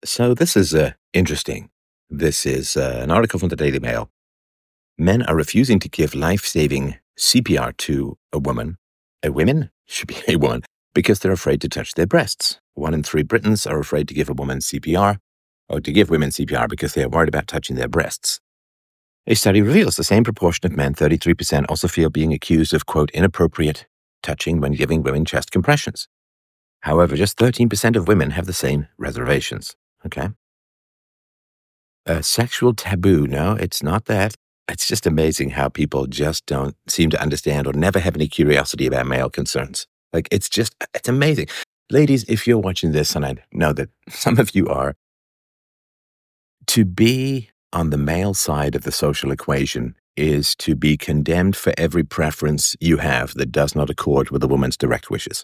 So this is interesting. This is an article from the Daily Mail. Men are refusing to give life-saving CPR to a woman. A woman? Should be a woman. Because they're afraid to touch their breasts. 1 in 3 Britons are afraid to give a woman CPR, or to give women CPR because they are worried about touching their breasts. A study reveals the same proportion of men, 33%, also feel being accused of, quote, inappropriate touching when giving women chest compressions. However, just 13% of women have the same reservations. Okay. A sexual taboo. No, it's not that. It's just amazing how people just don't seem to understand or never have any curiosity about male concerns. Like, it's amazing. Ladies, if you're watching this, and I know that some of you are, to be on the male side of the social equation is to be condemned for every preference you have that does not accord with a woman's direct wishes.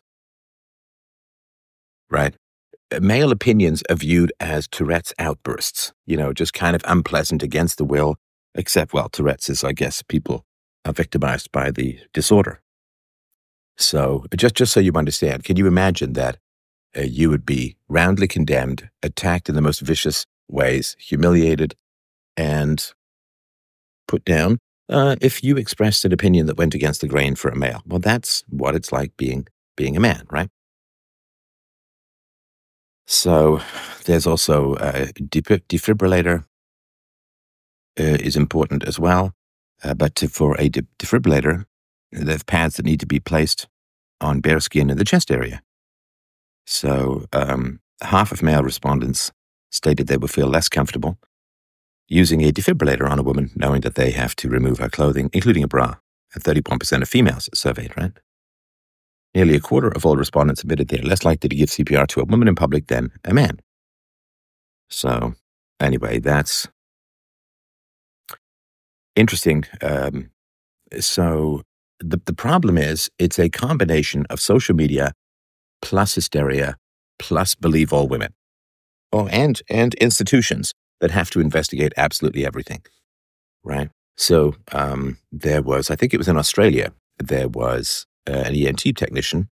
Right? Male opinions are viewed as Tourette's outbursts, just kind of unpleasant, against the will, except, well, Tourette's is, I guess, people are victimized by the disorder. So just so you understand, can you imagine that you would be roundly condemned, attacked in the most vicious ways, humiliated, and put down if you expressed an opinion that went against the grain for a male? Well, that's what it's like being a man, right? So there's also a defibrillator is important as well. But for a defibrillator, there's pads that need to be placed on bare skin in the chest area. So half of male respondents stated they would feel less comfortable using a defibrillator on a woman, knowing that they have to remove her clothing, including a bra. And 31% of females surveyed, right? Nearly a quarter of all respondents admitted they're less likely to give CPR to a woman in public than a man. So, anyway, that's interesting. So, the problem is it's a combination of social media plus hysteria plus believe all women. Oh, and institutions that have to investigate absolutely everything, right? So, there was, I think it was in Australia, there was an ENT technician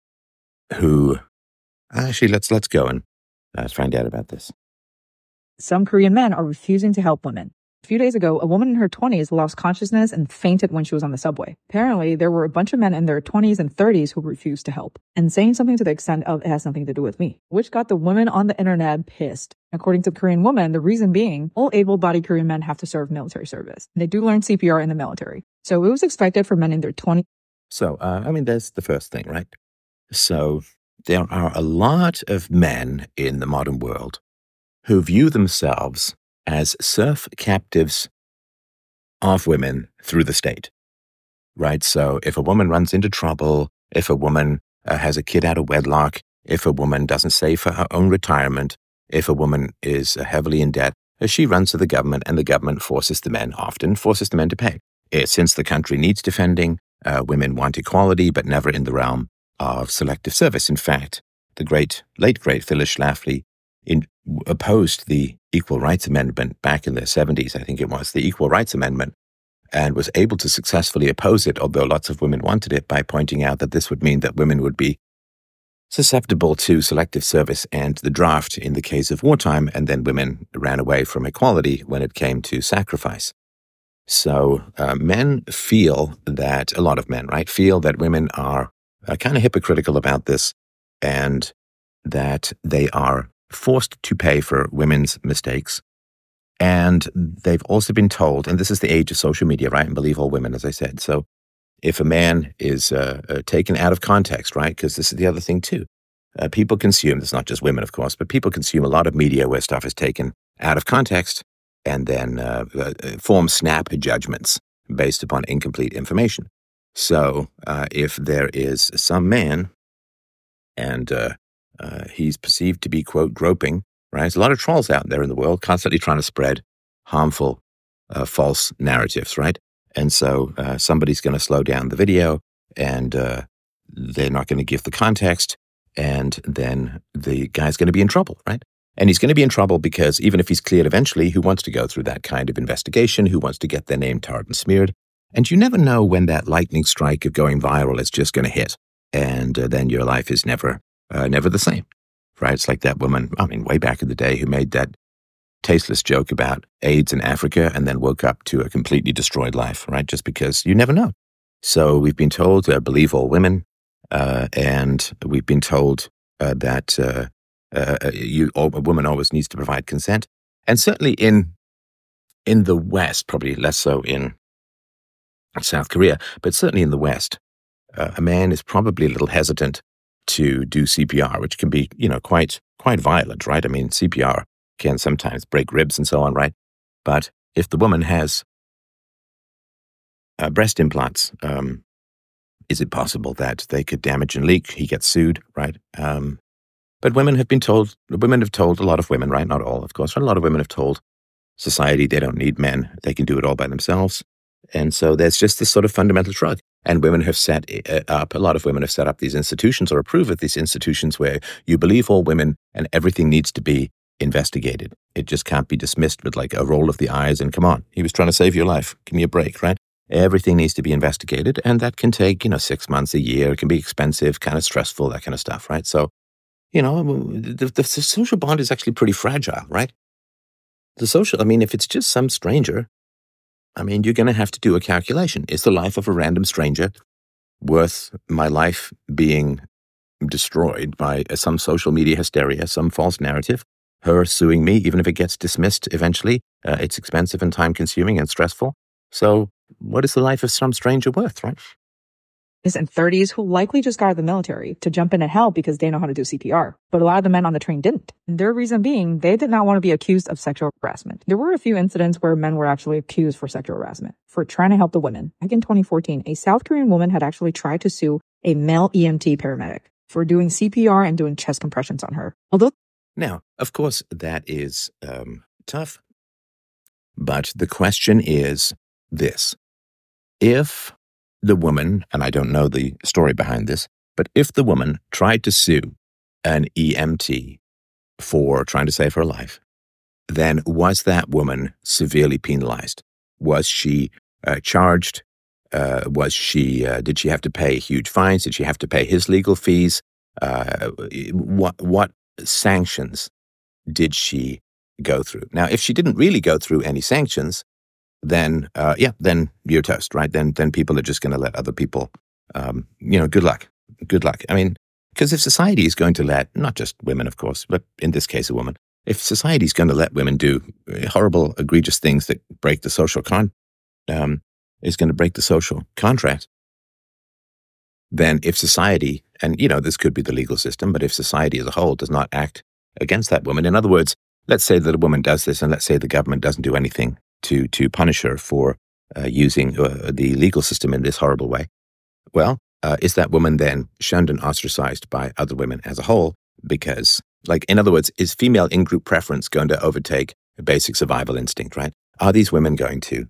who, actually, let's go and find out about this. Some Korean men are refusing to help women. A few days ago, a woman in her 20s lost consciousness and fainted when she was on the subway. Apparently, there were a bunch of men in their 20s and 30s who refused to help, and saying something to the extent of, it has nothing to do with me, which got the women on the internet pissed. According to the Korean woman, the reason being, all able-bodied Korean men have to serve military service. They do learn CPR in the military. So it was expected for men in their 20s. So, that's the first thing, right? So there are a lot of men in the modern world who view themselves as serf captives of women through the state, right? So if a woman runs into trouble, if a woman has a kid out of wedlock, if a woman doesn't save for her own retirement, if a woman is heavily in debt, she runs to the government, and the government often forces the men to pay. Since the country needs defending, women want equality, but never in the realm of selective service. In fact, the late great Phyllis Schlafly opposed the Equal Rights Amendment back in the 70s, I think it was, the Equal Rights Amendment, and was able to successfully oppose it, although lots of women wanted it, by pointing out that this would mean that women would be susceptible to selective service and the draft in the case of wartime, and then women ran away from equality when it came to sacrifice. So men feel that, a lot of men, right, feel that women are kind of hypocritical about this, and that they are forced to pay for women's mistakes. And they've also been told, and this is the age of social media, right, and believe all women, as I said. So if a man is taken out of context, right, because this is the other thing too, people consume, it's not just women, of course, but people consume a lot of media where stuff is taken out of context and then form snap judgments based upon incomplete information. So if there is some man and he's perceived to be, quote, groping, right? There's a lot of trolls out there in the world constantly trying to spread harmful, false narratives, right? And so somebody's going to slow down the video, and they're not going to give the context, and then the guy's going to be in trouble, right? And he's going to be in trouble because even if he's cleared eventually, who wants to go through that kind of investigation? Who wants to get their name tarred and smeared? And you never know when that lightning strike of going viral is just going to hit. And then your life is never the same, right? It's like that woman, I mean, way back in the day, who made that tasteless joke about AIDS in Africa and then woke up to a completely destroyed life, right? Just because you never know. So we've been told to believe all women, and we've been told that a woman always needs to provide consent. And certainly in the West, probably less so in South Korea, but certainly in the West, a man is probably a little hesitant to do CPR, which can be, quite violent, right? I mean, CPR can sometimes break ribs and so on, right? But if the woman has breast implants, is it possible that they could damage and leak? He gets sued, right? But women have told a lot of women, right? Not all, of course, but a lot of women have told society they don't need men. They can do it all by themselves. And so there's just this sort of fundamental shrug. And women have a lot of women have set up these institutions or approve of these institutions where you believe all women and everything needs to be investigated. It just can't be dismissed with like a roll of the eyes and come on, he was trying to save your life. Give me a break, right? Everything needs to be investigated. And that can take, 6 months, a year. It can be expensive, kind of stressful, that kind of stuff, right? So, the social bond is actually pretty fragile, right? If it's just some stranger, you're going to have to do a calculation. Is the life of a random stranger worth my life being destroyed by some social media hysteria, some false narrative, her suing me, even if it gets dismissed eventually? It's expensive and time-consuming and stressful. So what is the life of some stranger worth, right? And 30s who likely just got out of the military to jump in and help because they know how to do CPR. But a lot of the men on the train didn't. And their reason being, they did not want to be accused of sexual harassment. There were a few incidents where men were actually accused for sexual harassment for trying to help the women. Back in 2014, a South Korean woman had actually tried to sue a male EMT paramedic for doing CPR and doing chest compressions on her. Now, of course, that is tough. But the question is this. If the woman, and I don't know the story behind this, but if the woman tried to sue an EMT for trying to save her life, then was that woman severely penalized? Was she charged? Did she have to pay huge fines? Did she have to pay his legal fees? What sanctions did she go through? Now, if she didn't really go through any sanctions, then you're toast, right? Then people are just going to let other people, good luck. Because if society is going to let, not just women, of course, but in this case, a woman, if society is going to let women do horrible, egregious things that break the social contract, then if society, and this could be the legal system, but if society as a whole does not act against that woman, in other words, let's say that a woman does this, and let's say the government doesn't do anything to punish her for using the legal system in this horrible way. Well, is that woman then shunned and ostracized by other women as a whole? Because, in other words, is female in-group preference going to overtake a basic survival instinct, right? Are these women going to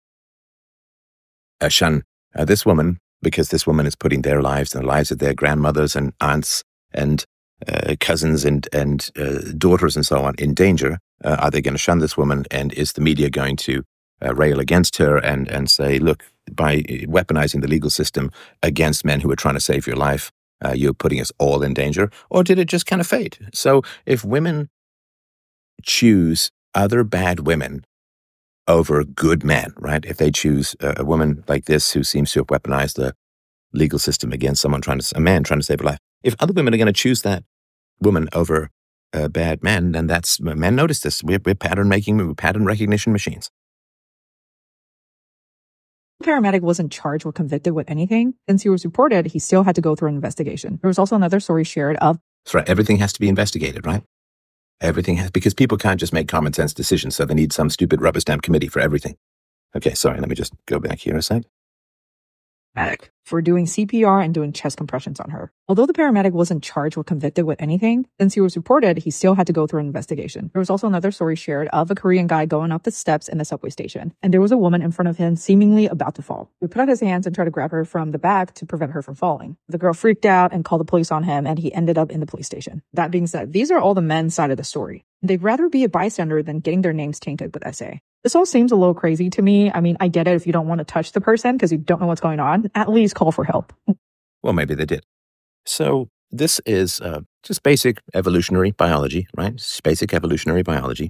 shun this woman because this woman is putting their lives and the lives of their grandmothers and aunts and cousins and daughters and so on in danger? Are they going to shun this woman? And is the media going to rail against her and say, look, by weaponizing the legal system against men who are trying to save your life, you're putting us all in danger? Or did it just kind of fade? So if women choose other bad women over good men, right? If they choose a woman like this who seems to have weaponized the legal system against a man trying to save her life, if other women are going to choose that woman over bad men, then men notice this. We're pattern recognition machines. The paramedic wasn't charged or convicted with anything. Since he was reported, he still had to go through an investigation. There was also another story shared of... That's right. Everything has to be investigated, right? Because people can't just make common sense decisions, so they need some stupid rubber stamp committee for everything. Okay, sorry, let me just go back here a sec. For doing CPR and doing chest compressions on her. Although the paramedic wasn't charged or convicted with anything, since he was reported, he still had to go through an investigation. There was also another story shared of a Korean guy going up the steps in the subway station, and there was a woman in front of him seemingly about to fall. He put out his hands and tried to grab her from the back to prevent her from falling. The girl freaked out and called the police on him, and he ended up in the police station. That being said, these are all the men's side of the story. They'd rather be a bystander than getting their names tainted with SA. This all seems a little crazy to me. I get it if you don't want to touch the person because you don't know what's going on. At least call for help. Well, maybe they did. So this is just basic evolutionary biology, right? It's basic evolutionary biology.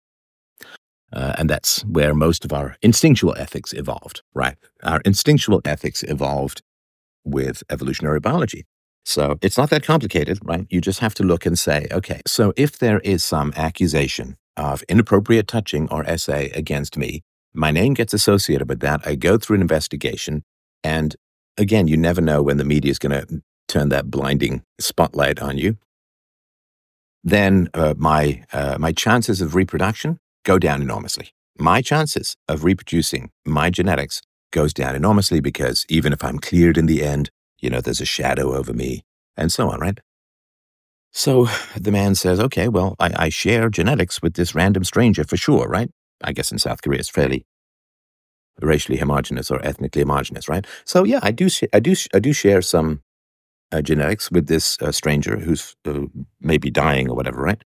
And that's where most of our instinctual ethics evolved, right? Our instinctual ethics evolved with evolutionary biology. So it's not that complicated, right? You just have to look and say, okay, so if there is some accusation of inappropriate touching or essay against me, my name gets associated with that. I go through an investigation. And again, you never know when the media is going to turn that blinding spotlight on you. Then my chances of reproduction go down enormously. My chances of reproducing my genetics goes down enormously because even if I'm cleared in the end, there's a shadow over me and so on, right? So the man says, okay, well, I share genetics with this random stranger for sure, right? I guess in South Korea it's fairly racially homogenous or ethnically homogenous, right? So yeah, I do share some genetics with this stranger who's maybe dying or whatever, right?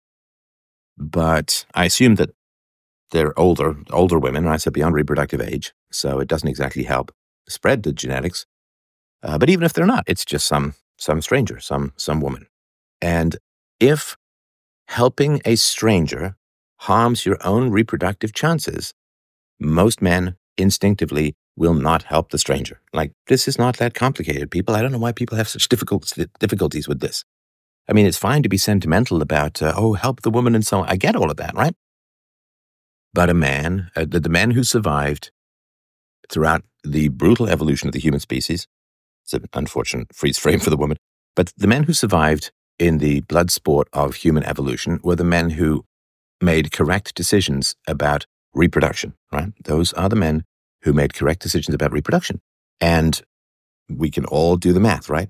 But I assume that they're older women, right? So beyond reproductive age, so it doesn't exactly help spread the genetics. But even if they're not, it's just some stranger, some woman. And if helping a stranger harms your own reproductive chances, most men instinctively will not help the stranger. Like, this is not that complicated, people. I don't know why people have such difficulties with this. I mean, it's fine to be sentimental about, help the woman and so on. I get all of that, right? But a man, the man who survived throughout the brutal evolution of the human species, it's an unfortunate freeze frame for the woman, but the men who survived in the blood sport of human evolution were the men who made correct decisions about reproduction, right? Those are the men who made correct decisions about reproduction. And we can all do the math, right?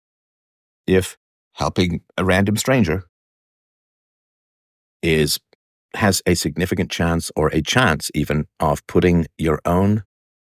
If helping a random stranger has a significant chance or a chance even of putting your own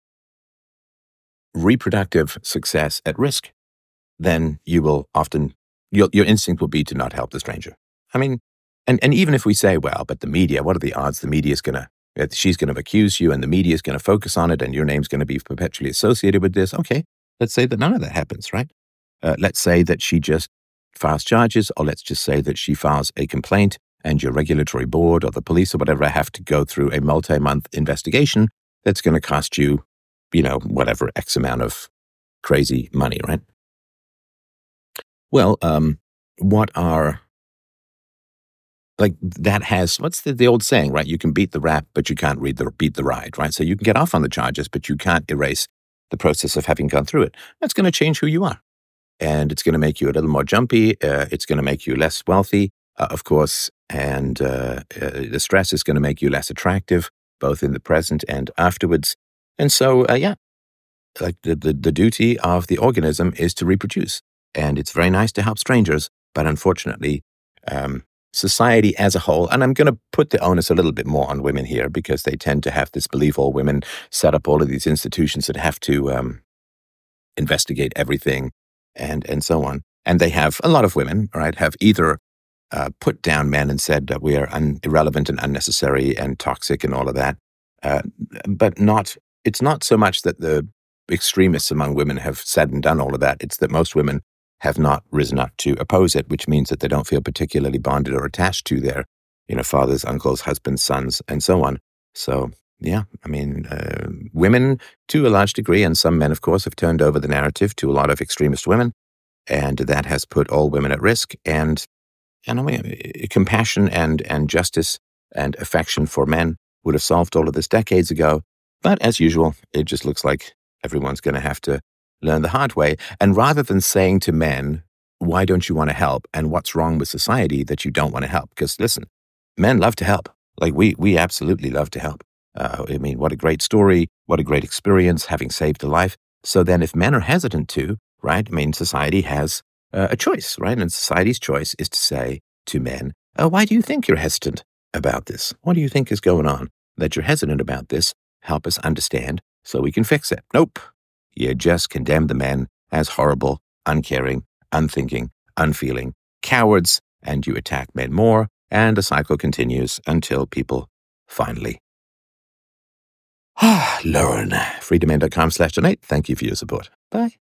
reproductive success at risk, then you will often, your instinct will be to not help the stranger. I mean, and even if we say, well, but the media, what are the odds the media is she's going to accuse you and the media is going to focus on it and your name's going to be perpetually associated with this. Okay, let's say that none of that happens, right? Let's say that she just files charges, or let's just say that she files a complaint and your regulatory board or the police or whatever have to go through a multi-month investigation that's going to cost you, whatever X amount of crazy money, right? Well, what's the old saying, right? You can beat the rap, but you can't beat the ride, right? So you can get off on the charges, but you can't erase the process of having gone through it. That's going to change who you are. And it's going to make you a little more jumpy. It's going to make you less wealthy, of course. And the stress is going to make you less attractive, both in the present and afterwards. And so, like the duty of the organism is to reproduce. And it's very nice to help strangers. But unfortunately, society as a whole, and I'm going to put the onus a little bit more on women here because they tend to have this belief all women set up all of these institutions that have to investigate everything and so on. And they have, a lot of women, right, have either put down men and said that we are irrelevant and unnecessary and toxic and all of that. But it's not so much that the extremists among women have said and done all of that. It's that most women have not risen up to oppose it, which means that they don't feel particularly bonded or attached to their, fathers, uncles, husbands, sons, and so on. So, yeah, I mean, women to a large degree, and some men, of course, have turned over the narrative to a lot of extremist women, and that has put all women at risk. And compassion and justice and affection for men would have solved all of this decades ago. But as usual, it just looks like everyone's going to have to learn the hard way. And rather than saying to men, why don't you want to help? And what's wrong with society that you don't want to help? Because listen, men love to help. Like we absolutely love to help. I mean, what a great story. What a great experience having saved a life. So then if men are hesitant to, right? I mean, society has a choice, right? And society's choice is to say to men, why do you think you're hesitant about this? What do you think is going on that you're hesitant about this? Help us understand so we can fix it. Nope. You just condemn the men as horrible, uncaring, unthinking, unfeeling cowards, and you attack men more, and the cycle continues until people finally learn. freedomain.com/donate. Thank you for your support. Bye.